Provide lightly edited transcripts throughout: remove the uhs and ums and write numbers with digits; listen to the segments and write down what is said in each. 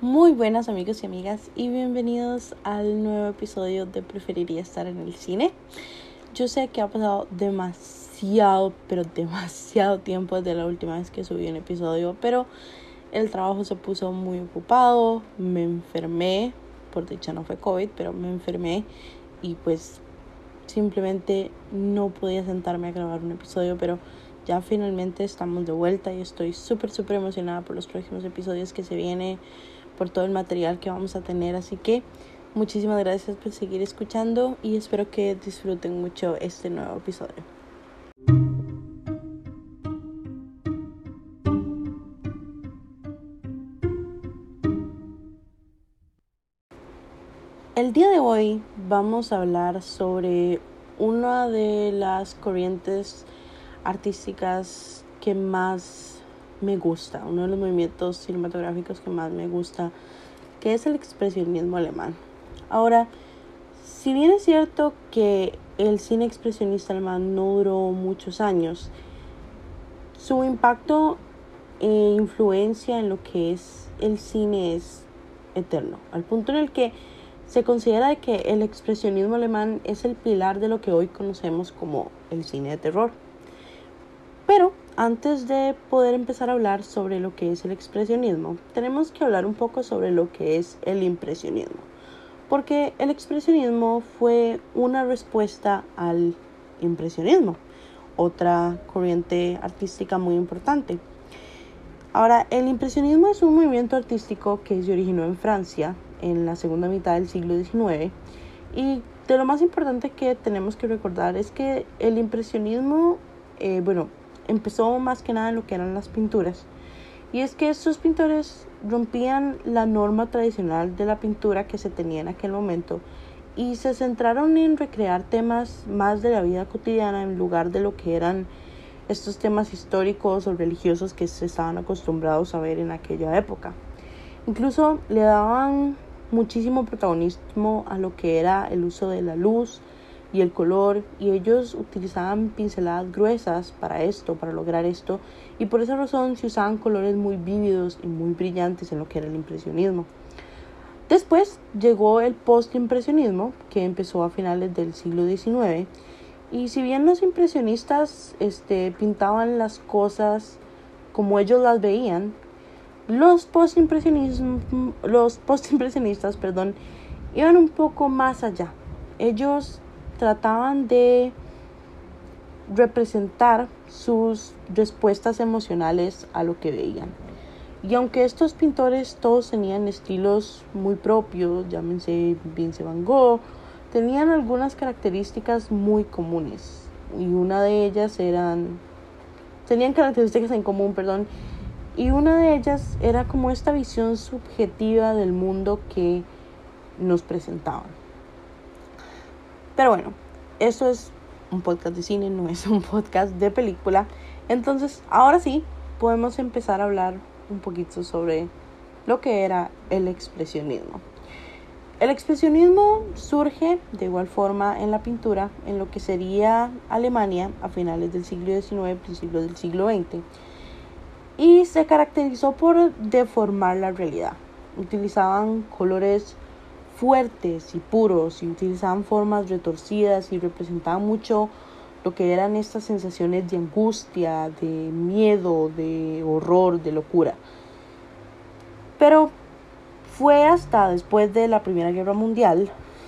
Muy buenas amigos y amigas y bienvenidos al nuevo episodio de Preferiría estar en el cine. Yo sé que ha pasado demasiado tiempo desde la última vez que subí un episodio, pero el trabajo se puso muy ocupado, me enfermé, por dicha no fue COVID, pero me enfermé y pues simplemente no podía sentarme a grabar un episodio, pero ya finalmente estamos de vuelta y estoy súper emocionada por los próximos episodios que se vienen, por todo el material que vamos a tener. Así que muchísimas gracias por seguir escuchando y espero que disfruten mucho este nuevo episodio. El día de hoy vamos a hablar sobre una de las corrientes artísticas que más me gusta, uno de los movimientos cinematográficos que más me gusta, que es el expresionismo alemán. Ahora, si bien es cierto que el cine expresionista alemán no duró muchos años, su impacto e influencia en lo que es el cine es eterno, al punto en el que se considera que el expresionismo alemán es el pilar de lo que hoy conocemos como el cine de terror. Pero antes de poder empezar a hablar sobre lo que es el expresionismo, tenemos que hablar un poco sobre lo que es el impresionismo. Porque el expresionismo fue una respuesta al impresionismo, otra corriente artística muy importante. Ahora, el impresionismo es un movimiento artístico que se originó en Francia en la segunda mitad del siglo XIX. Y de lo más importante que tenemos que recordar es que el impresionismo, empezó más que nada en lo que eran las pinturas. Y es que estos pintores rompían la norma tradicional de la pintura que se tenía en aquel momento y se centraron en recrear temas más de la vida cotidiana en lugar de lo que eran estos temas históricos o religiosos que se estaban acostumbrados a ver en aquella época. Incluso le daban muchísimo protagonismo a lo que era el uso de la luz y el color, y ellos utilizaban pinceladas gruesas para lograr esto, y por esa razón se usaban colores muy vívidos y muy brillantes en lo que era el impresionismo. Después llegó el postimpresionismo, que empezó a finales del siglo XIX, y si bien los impresionistas pintaban las cosas como ellos las veían, los postimpresionistas iban un poco más allá. Ellos trataban de representar sus respuestas emocionales a lo que veían. Y aunque estos pintores todos tenían estilos muy propios, llámense Vincent Van Gogh, tenían algunas características muy comunes. Y tenían características en común, y una de ellas era como esta visión subjetiva del mundo que nos presentaban. Pero bueno, esto es un podcast de cine, no es un podcast de película. Entonces, ahora sí, podemos empezar a hablar un poquito sobre lo que era el expresionismo. El expresionismo surge de igual forma en la pintura en lo que sería Alemania a finales del siglo XIX, principios del siglo XX. Y se caracterizó por deformar la realidad. Utilizaban colores fuertes y puros y utilizaban formas retorcidas y representaban mucho lo que eran estas sensaciones de angustia, de miedo, de horror, de locura. Pero fue hasta después de la Primera Guerra Mundial,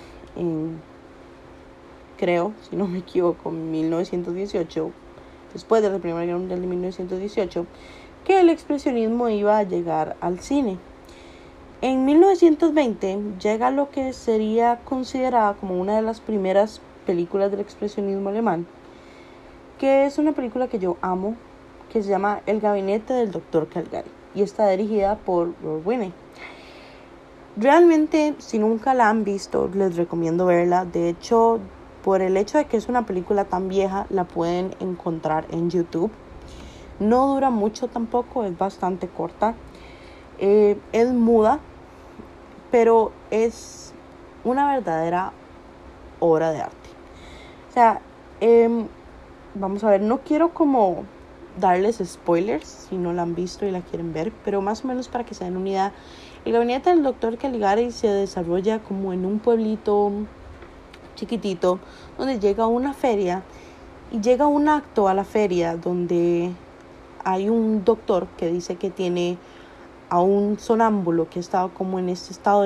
creo, si no me equivoco, en 1918, después de la Primera Guerra Mundial de 1918, que el expresionismo iba a llegar al cine. En 1920 llega lo que sería considerada como una de las primeras películas del expresionismo alemán, que es una película que yo amo, que se llama El gabinete del Dr. Caligari y está dirigida por Rob Winnie. Realmente, si nunca la han visto, les recomiendo verla. De hecho, por el hecho de que es una película tan vieja, la pueden encontrar en YouTube. No dura mucho tampoco, es bastante corta. Es muda, pero es una verdadera obra de arte. O sea, vamos a ver, no quiero como darles spoilers si no la han visto y la quieren ver, pero más o menos para que se den una idea. El gabinete del doctor Caligari se desarrolla como en un pueblito chiquitito donde llega una feria y llega un acto a la feria donde hay un doctor que dice que tiene a un sonámbulo que ha estado como en este estado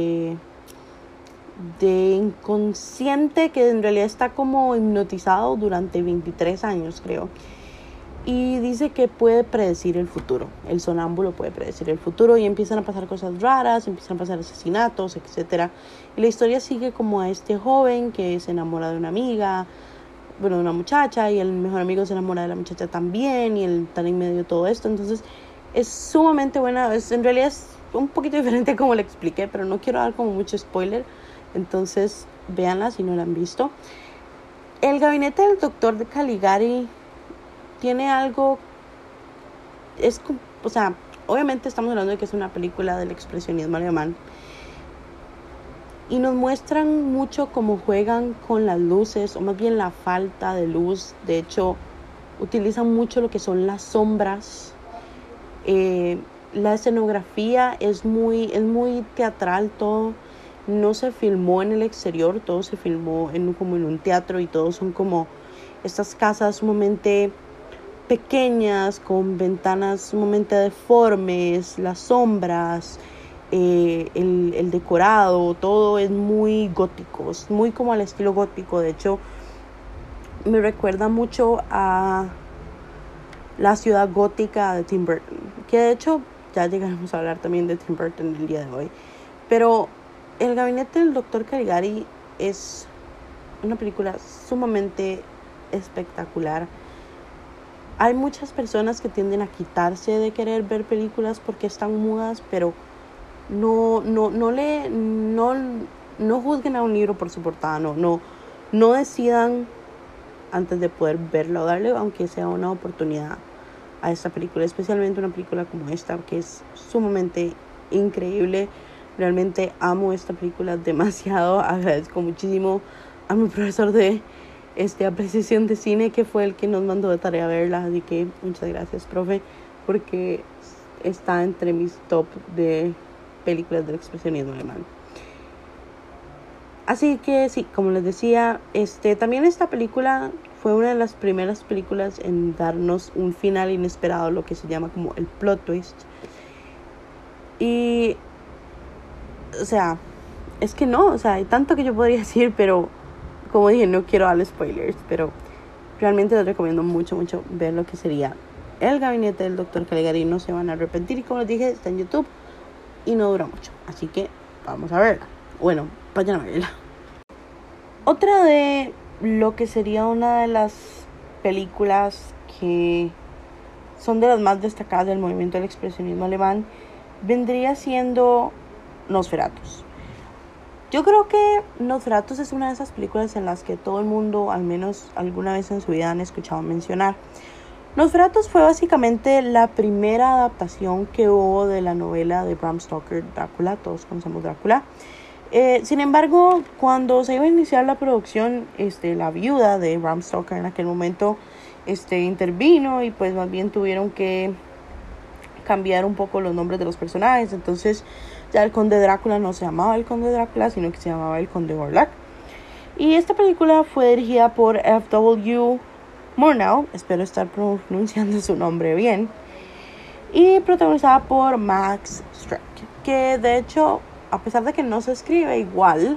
de inconsciente, que en realidad está como hipnotizado durante 23 años, creo. Y dice que puede predecir el futuro. El sonámbulo puede predecir el futuro y empiezan a pasar cosas raras, empiezan a pasar asesinatos, etcétera. Y la historia sigue como a este joven que se enamora de una amiga, bueno, de una muchacha, y el mejor amigo se enamora de la muchacha también, y él está en medio de todo esto. Entonces es sumamente buena. En realidad es un poquito diferente como le expliqué, pero no quiero dar como mucho spoiler. Entonces véanla si no la han visto. El gabinete del doctor de Caligari tiene algo, o sea, obviamente estamos hablando de que es una película del expresionismo alemán y nos muestran mucho cómo juegan con las luces, o más bien la falta de luz. De hecho, utilizan mucho lo que son las sombras. La escenografía es muy teatral todo. No se filmó en el exterior, todo se filmó como en un teatro, y todos son como estas casas sumamente pequeñas, con ventanas sumamente deformes, las sombras, el decorado, todo es muy gótico, es muy como al estilo gótico. De hecho, me recuerda mucho a la ciudad gótica de Tim Burton, que de hecho ya llegaremos a hablar también de Tim Burton el día de hoy. Pero el gabinete del doctor Caligari es una película sumamente espectacular. Hay muchas personas que tienden a quitarse de querer ver películas porque están mudas, pero no juzguen a un libro por su portada, no decidan antes de poder verla o darle, aunque sea una oportunidad, a esta película, especialmente una película como esta, que es sumamente increíble. Realmente amo esta película demasiado. Agradezco muchísimo a mi profesor de apreciación de cine, que fue el que nos mandó de tarea verla, así que muchas gracias, profe, porque está entre mis top de películas del expresionismo alemán. Así que sí, como les decía, también esta película fue una de las primeras películas en darnos un final inesperado, lo que se llama como el plot twist. Y, o sea, es que no, o sea, hay tanto que yo podría decir, pero como dije, no quiero darle spoilers, pero realmente les recomiendo mucho ver lo que sería El gabinete del doctor Caligari. No se van a arrepentir, y como les dije, está en YouTube y no dura mucho, así que vamos a verla. Bueno, vayan a verla. Otra de lo que sería una de las películas que son de las más destacadas del movimiento del expresionismo alemán vendría siendo Nosferatus. Yo creo que Nosferatus es una de esas películas en las que todo el mundo, al menos alguna vez en su vida, han escuchado mencionar. Nosferatus fue básicamente la primera adaptación que hubo de la novela de Bram Stoker, Drácula. Todos conocemos Drácula. Sin embargo, cuando se iba a iniciar la producción, la viuda de Bram Stoker en aquel momento intervino, y pues más bien tuvieron que cambiar un poco los nombres de los personajes. Entonces ya el conde Drácula no se llamaba el conde Drácula, sino que se llamaba el conde Orlok. Y esta película fue dirigida por F.W. Murnau, espero estar pronunciando su nombre bien, y protagonizada por Max Schreck, que de hecho, a pesar de que no se escribe igual,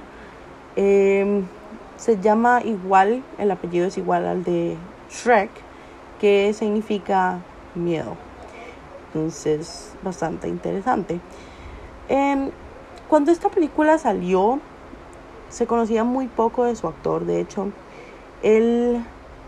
se llama igual, el apellido es igual al de Shrek, que significa miedo. Entonces, bastante interesante. Cuando esta película salió, se conocía muy poco de su actor. De hecho, él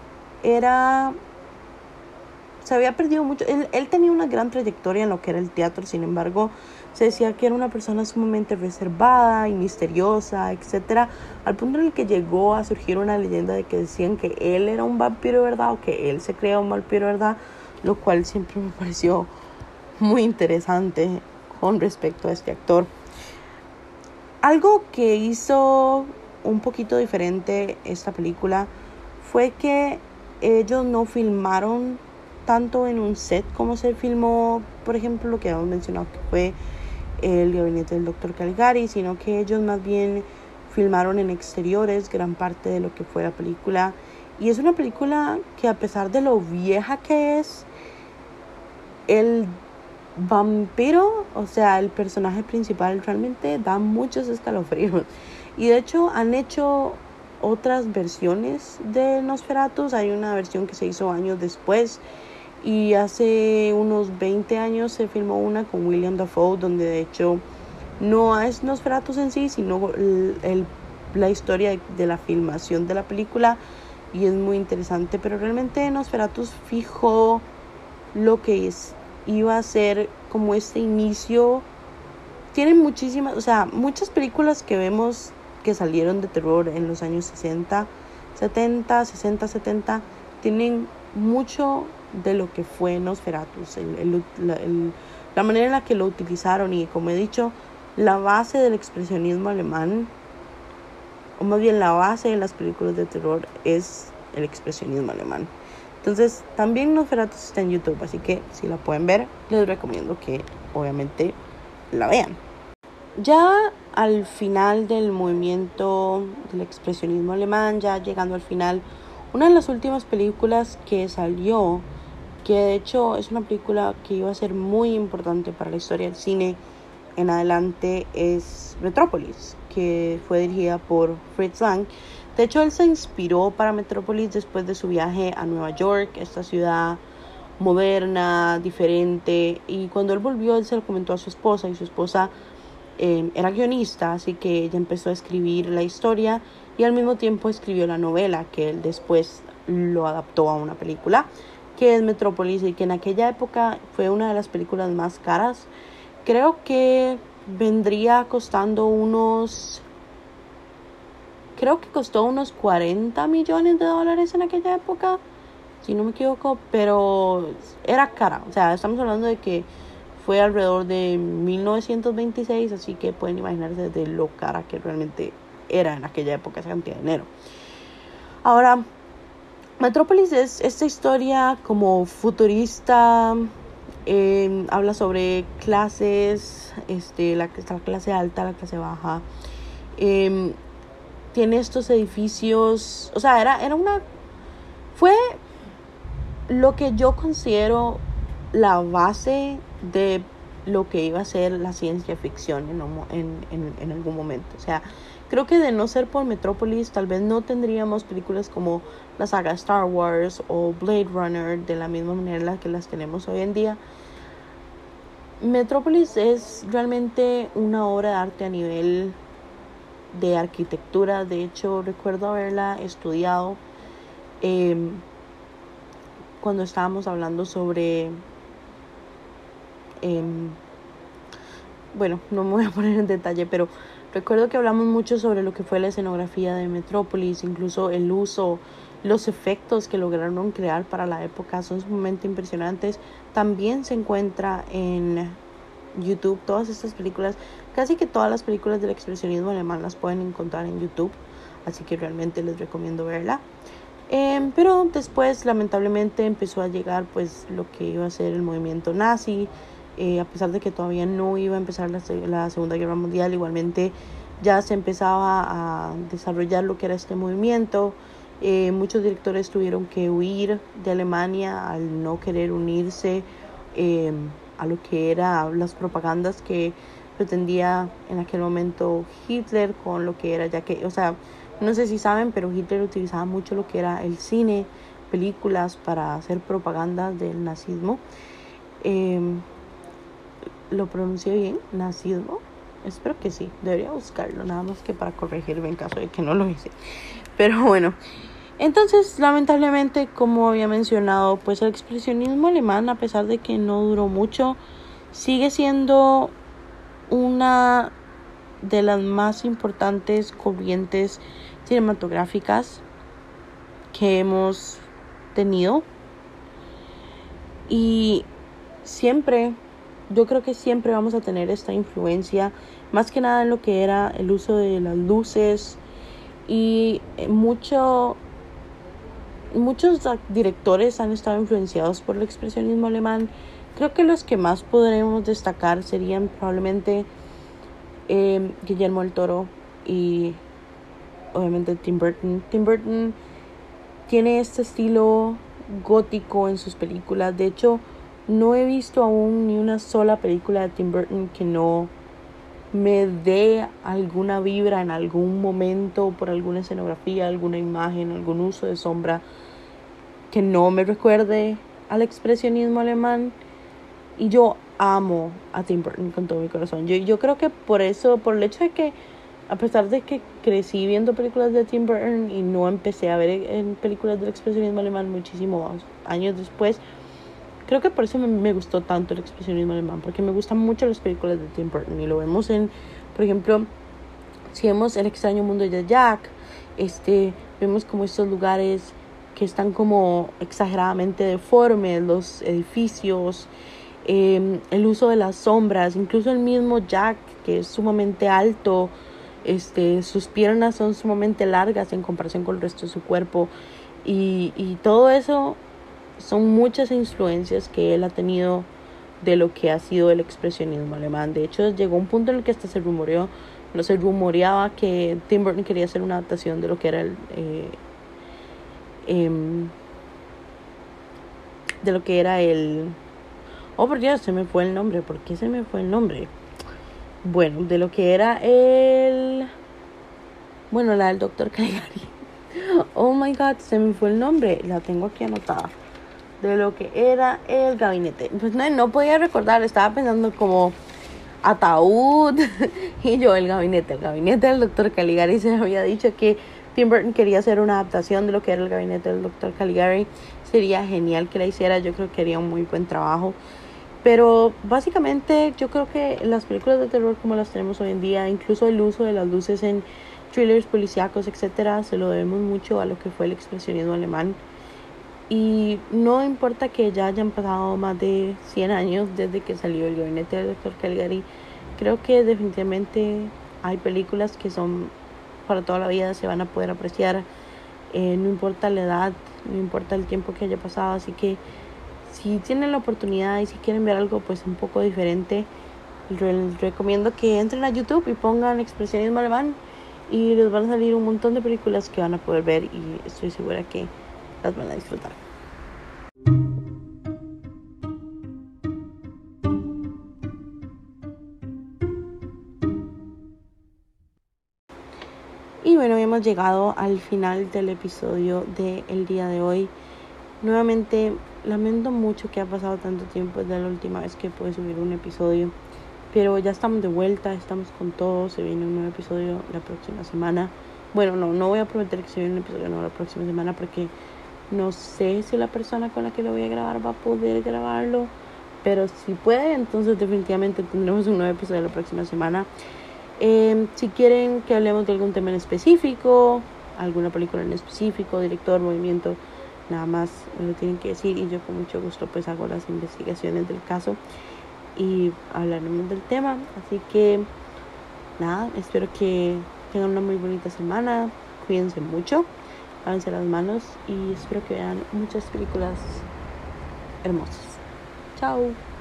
se había perdido mucho. Él tenía una gran trayectoria en lo que era el teatro. Sin embargo, se decía que era una persona sumamente reservada y misteriosa, etcétera, al punto en el que llegó a surgir una leyenda de que decían que él era un vampiro de verdad, o que él se creía un vampiro de verdad, lo cual siempre me pareció muy interesante con respecto a este actor. Algo que hizo un poquito diferente esta película fue que ellos no filmaron tanto en un set como se filmó, por ejemplo, lo que habíamos mencionado que fue el gabinete del Dr. Caligari, sino que ellos más bien filmaron en exteriores gran parte de lo que fue la película. Y es una película que, a pesar de lo vieja que es, el vampiro, o sea, el personaje principal, realmente da muchos escalofríos. Y de hecho han hecho otras versiones de Nosferatu. Hay una versión que se hizo años después, y hace unos 20 años se filmó una con William Dafoe, donde de hecho no es Nosferatu en sí, sino la historia de la filmación de la película, y es muy interesante. Pero realmente Nosferatu fijó lo que iba a ser como este inicio. Tienen muchísimas, o sea, muchas películas que vemos que salieron de terror en los años 60, 70, tienen mucho de lo que fue Nosferatu, la manera en la que lo utilizaron. Y como he dicho, la base del expresionismo alemán, o más bien la base de las películas de terror, es el expresionismo alemán. Entonces también Nosferatu está en YouTube, así que si la pueden ver, les recomiendo que obviamente la vean. Ya al final del movimiento del expresionismo alemán, ya llegando al final, una de las últimas películas que salió, que de hecho es una película que iba a ser muy importante para la historia del cine en adelante, es Metrópolis, que fue dirigida por Fritz Lang. De hecho, él se inspiró para Metrópolis después de su viaje a Nueva York, esta ciudad moderna, diferente, y cuando él volvió, él se lo comentó a su esposa, y su esposa era guionista, así que ella empezó a escribir la historia y al mismo tiempo escribió la novela, que él después lo adaptó a una película, que es Metrópolis, y que en aquella época fue una de las películas más caras. Creo que vendría costando creo que costó unos 40 millones de dólares en aquella época, si no me equivoco, pero era cara. O sea, estamos hablando de que fue alrededor de 1926, así que pueden imaginarse de lo cara que realmente era en aquella época esa cantidad de dinero. Ahora, Metrópolis es esta historia como futurista. Habla sobre clases, la clase alta, la clase baja. Tiene estos edificios, o sea, fue lo que yo considero la base de lo que iba a ser la ciencia ficción en algún momento. O sea, creo que de no ser por Metrópolis, tal vez no tendríamos películas como la saga Star Wars o Blade Runner de la misma manera en la que las tenemos hoy en día. Metrópolis es realmente una obra de arte a nivel de arquitectura. De hecho, recuerdo haberla estudiado cuando estábamos hablando sobre bueno, no me voy a poner en detalle, pero recuerdo que hablamos mucho sobre lo que fue la escenografía de Metrópolis, incluso el uso, los efectos que lograron crear para la época son sumamente impresionantes. También se encuentra en YouTube todas estas películas, casi que todas las películas del expresionismo alemán las pueden encontrar en YouTube, así que realmente les recomiendo verla. Pero después lamentablemente empezó a llegar pues lo que iba a ser el movimiento nazi. A pesar de que todavía no iba a empezar la Segunda Guerra Mundial, igualmente ya se empezaba a desarrollar lo que era este movimiento. Muchos directores tuvieron que huir de Alemania al no querer unirse a lo que eran las propagandas que pretendía en aquel momento Hitler con lo que era, ya que, o sea, no sé si saben, pero Hitler utilizaba mucho lo que era el cine, películas para hacer propaganda del nazismo. ¿Lo pronuncié bien? ¿Nazismo? Espero que sí. Debería buscarlo, nada más que para corregirme en caso de que no lo hice. Pero bueno, entonces lamentablemente, como había mencionado, pues el expresionismo alemán, a pesar de que no duró mucho, sigue siendo una de las más importantes corrientes cinematográficas que hemos tenido. Y yo creo que siempre vamos a tener esta influencia, más que nada en lo que era el uso de las luces y mucho muchos directores han estado influenciados por el expresionismo alemán. Creo que los que más podremos destacar serían probablemente Guillermo del Toro y obviamente Tim Burton. Tim Burton tiene este estilo gótico en sus películas. De hecho, no he visto aún ni una sola película de Tim Burton que no me dé alguna vibra en algún momento por alguna escenografía, alguna imagen, algún uso de sombra que no me recuerde al expresionismo alemán. Y yo amo a Tim Burton con todo mi corazón. Yo creo que por eso, por el hecho de que a pesar de que crecí viendo películas de Tim Burton y no empecé a ver en películas del expresionismo alemán muchísimos años después, creo que por eso me gustó tanto el expresionismo alemán, porque me gustan mucho las películas de Tim Burton y lo vemos en, por ejemplo, si vemos El extraño mundo de Jack, vemos como estos lugares que están como exageradamente deformes, los edificios, el uso de las sombras, incluso el mismo Jack, que es sumamente alto, sus piernas son sumamente largas en comparación con el resto de su cuerpo, y todo eso son muchas influencias que él ha tenido de lo que ha sido el expresionismo alemán. De hecho, llegó un punto en el que hasta se rumoreaba que Tim Burton quería hacer una adaptación de lo que era oh, por Dios, se me fue el nombre. ¿Por qué se me fue el nombre? Bueno, de lo que era la del Doctor Caligari. Oh my God, se me fue el nombre. La tengo aquí anotada. De lo que era el gabinete. Pues no podía recordar. Estaba pensando como ataúd. Y yo, el gabinete del Doctor Caligari. Se me había dicho que Tim Burton quería hacer una adaptación de lo que era el gabinete del Doctor Caligari. Sería genial que la hiciera. Yo creo que haría un muy buen trabajo. Pero básicamente yo creo que las películas de terror como las tenemos hoy en día, incluso el uso de las luces en thrillers policíacos, etcétera, se lo debemos mucho a lo que fue el expresionismo alemán. Y no importa que ya hayan pasado más de 100 años desde que salió el gabinete del Dr. Caligari, creo que definitivamente hay películas que son para toda la vida, se van a poder apreciar, no importa la edad, no importa el tiempo que haya pasado. Así que si tienen la oportunidad y si quieren ver algo pues un poco diferente, les recomiendo que entren a YouTube y pongan expresionismo alemán y les van a salir un montón de películas que van a poder ver, y estoy segura que las van a disfrutar. Y bueno, hemos llegado al final del episodio del día de hoy. Nuevamente, lamento mucho que ha pasado tanto tiempo desde la última vez que pude subir un episodio. Pero ya estamos de vuelta, estamos con todo. Se viene un nuevo episodio la próxima semana. Bueno, no voy a prometer que se viene un episodio nuevo la próxima semana, porque no sé si la persona con la que lo voy a grabar va a poder grabarlo. Pero si puede, entonces definitivamente tendremos un nuevo episodio la próxima semana. Si quieren que hablemos de algún tema en específico, alguna película en específico, director, movimiento, nada más me lo tienen que decir y yo con mucho gusto pues hago las investigaciones del caso y hablaremos del tema. Así que nada, espero que tengan una muy bonita semana, cuídense mucho, lávense las manos y espero que vean muchas películas hermosas. Chao.